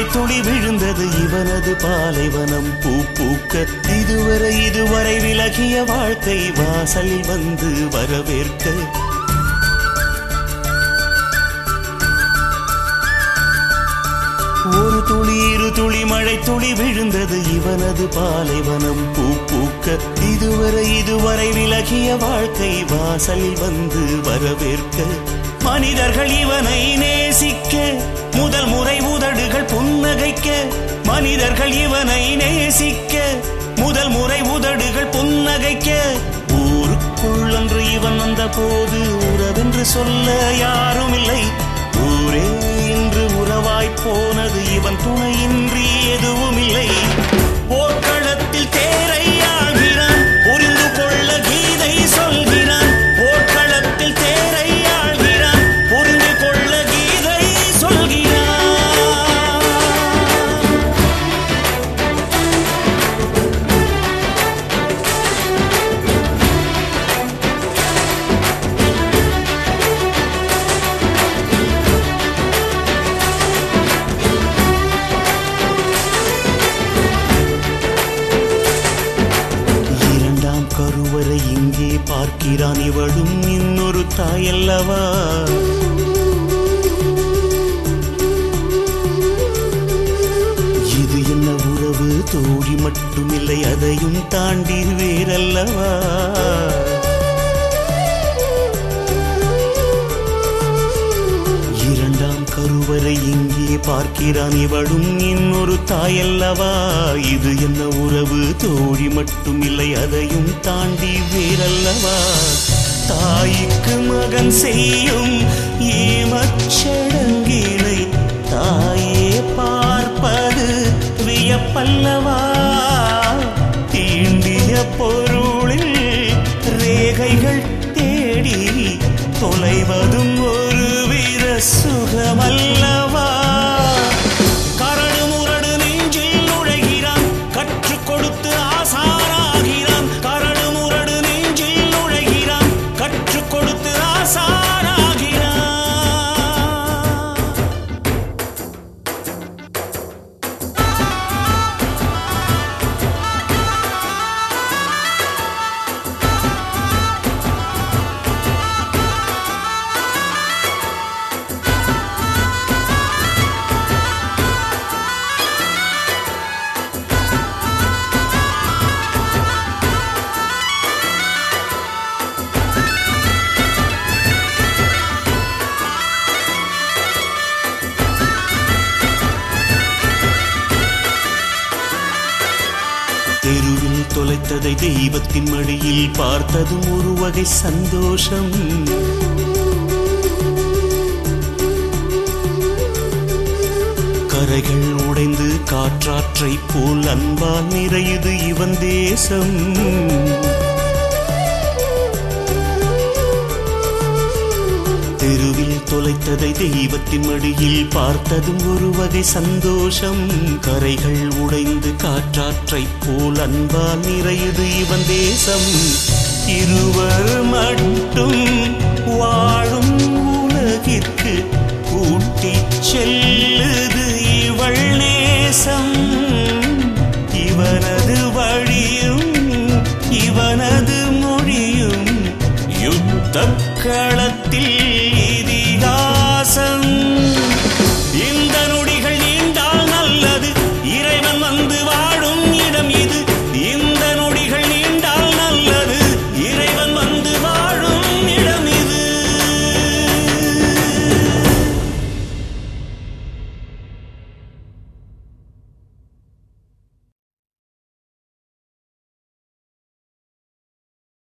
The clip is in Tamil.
மழை துளி விழுந்தது இவனது பாலைவனம் பூ பூக்க. இதுவரை விலகிய வாழ்க்கை வாசலில் வந்து வரவேற்க. ஒரு துளி இரு துளி மழை துளி விழுந்தது இவனது பாலைவனம் பூ பூக்க. இதுவரை விலகிய வாழ்க்கை வாசலில் வந்து வரவேற்க. மனிதர்கள் இவனை நேசிக்க முதல் முறை உதடுகள் புன்னகைக்க. மனிதர்கள் இவனை நேசிக்க முதல் முறை உதடுகள் புன்னகைக்க. ஊருக்குள் அன்று இவன் வந்த போது உறவென்று சொல்ல யாரும் இல்லை. ஊரே இன்று உறவாய் போனது இவன் துணையின்றி எதுவும் இல்லை. போர்க்களத்தில் தேரை ஆழ்கிறான் புரிந்து கொள்ள கீதை சொல்கிறான். போர்க்களத்தில் தேரை ஆழ்கிறான் புரிந்து கொள்ள கீதை சொல்கிறான். கருவறை இங்கே பார்க்கிறான் இவளும் இன்னொரு தாயல்லவா. இது என்ன உறவு தோழி மட்டுமில்லை அதையும் தாண்டி வேறல்லவா. இரண்டாம் கருவறை இங்கே பார்க்கிறான் இவளும் இன்னொரு தாயல்லவா. இது என்ன உறவு தோழி மட்டும் இல்லை அதையும் தாண்டி வேறல்லவா. தாய்க்கு மகன் செய்யும் ஈமச்சடங்கினை தாயே பார்ப்பது வியப்பல்லவா. தீண்டிய பொருளில் ரேகைகள் தேடி தொலைவதும் ஒரு வீர சுகமல்லவா. கரடு முரடு நெஞ்சில் நுழைகிறான் கற்றுக் கொடுத்து ஆசாராகிறான். கரடு முரடு நெஞ்சில் நுழைகிறான் கற்றுக் கொடுத்து ஆசாராகிறான். தெருவில் தொலைத்ததை தெய்வத்தின் மடியில் பார்த்ததும் ஒரு வகை சந்தோஷம். கரைகள் உடைந்து காற்றாற்றை போல் அன்பால் நிறையுது இவன் தேசம். தெருவில் தொலைத்ததை தெய்வத்தின் மடியில் பார்த்ததும் ஒரு வகை சந்தோஷம். கரைகள் உடைந்து காற்றாற்றை போல் அன்பால் நிறையுது இவன் தேசம். இருவர் மட்டும் வாழும் உலகிற்கு கூட்டிச் செல்ல